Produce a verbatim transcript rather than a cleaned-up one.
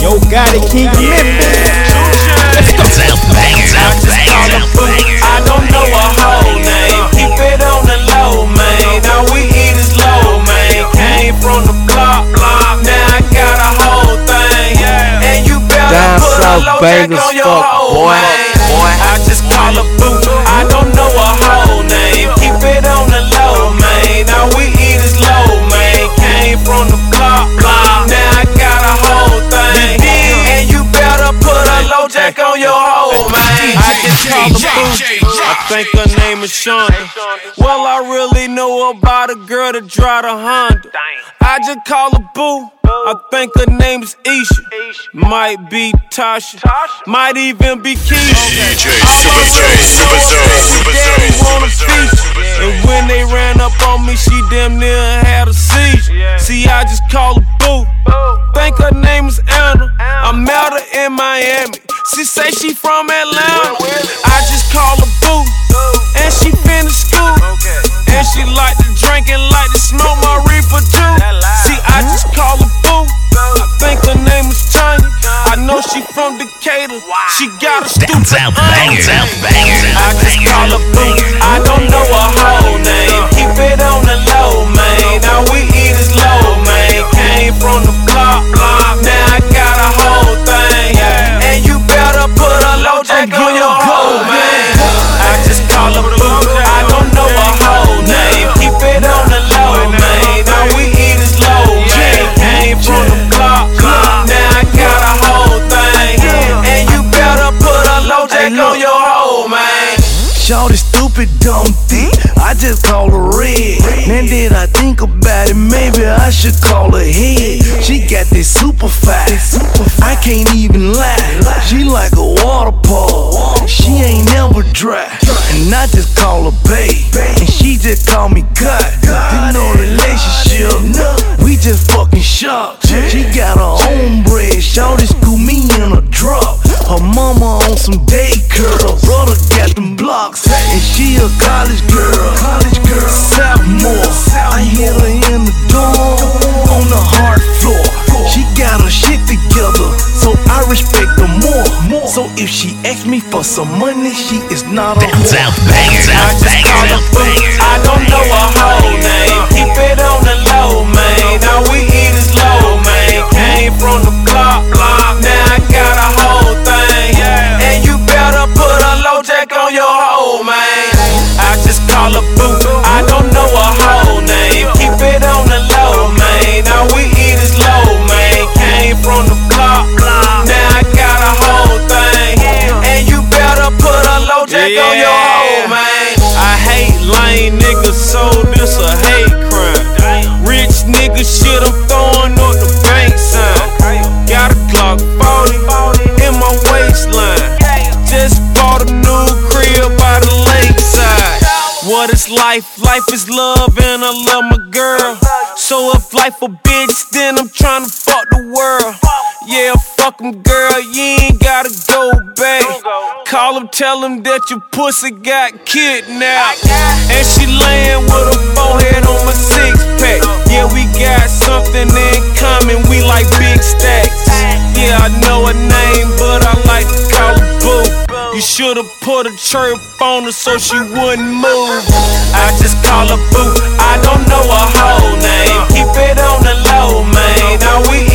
Yo Gotti, King of Memphis. Let's go. I don't know a whole name. Keep it on the low, man. All we eat is low, man. Came from the block, block. Now I got a whole thing. And you better Down put south a low jack bangers, on your fuck, whole boy. man. I just call a boo. I don't know a whole name. Keep it on the low, man. All we eat is low, man. Came from the block, block. Now I got a whole thing. And you better put a low jack on your whole man. I just call a boo. I think her name is Shonda. Well, I really know about a girl that drive a Honda. I just call her boo. I think her name is Isha. Might be Tasha. Might even be Keisha. D J Super Zone, Super Zone, Super Zone, Super Zone. And when they ran up on me, she damn near had a seizure. See, I just call her boo. Think her name is Anna. I met her in Miami. She say she from Atlanta. I just call her boo. And she finished school. And she like to drink and like to smoke my reefer too. See, I just call her boo. I think her name is Tanya. I know she from Decatur. She got a stupid South bangers, South bangers. I just call her boo. I don't know her whole name. Keep it on the low, man. All we eat is low, man. Came from the block, block. Now I got a whole thing. And you better put a low jack on your whole man. I just call her boo. I don't know her whole name. Keep it on the low, man. All we eat is low, man. Came from the block, block. Now I got a whole thing. And you better put a low jack on your whole man. Shorty stupid, don't think I just call her red. Then did I think about it? Maybe I should call her head. She got this super fat, I can't even lie. She like a waterfall, she ain't never dry. And I just call her babe, and she just call me God. Ain't no relationship, we just fucking shocked. She got her own bread, shorty school me in a drop. Her mama on some daycare, her brother got them blocks. And she a college girl, college girl, sophomore. I hit her in the door, on the hard floor. She got her shit together, so I respect her more. So if she asks me for some money, she is not a whore. South bangers, South bangers, South bangers. I don't know her whole name. Keep it on the low, man. All we eat is low, man. Came from the block, block. Now I got a whole thing. And you better put a low jack on your whole man. I just call her boo. I don't know her whole name. Keep it on the low, man. All we eat is low, man. Came from the block, block. Now I got a whole thing. And you better put a low jack on your whole man. I hate lame niggas, so this a hate crime. Rich nigga shit, I'm throwing up the bank sign. Got a Glock forty in my waistline. Just bought a new crib by the lakeside. What is life? Life is love and I love my girl. So if life a bitch, then I'm tryna fuck the world. Yeah, fuck 'em, girl, you ain't gotta go back. Call him, tell him that your pussy got kidnapped. And she layin' with her forehead on my six pack. Yeah, we got something in common, we like big stacks. Yeah, I know her name, but I like to call her boo. You should've put a chirp on her so she wouldn't move. I just call her boo. I don't know her whole name. Keep it on the low, man. All we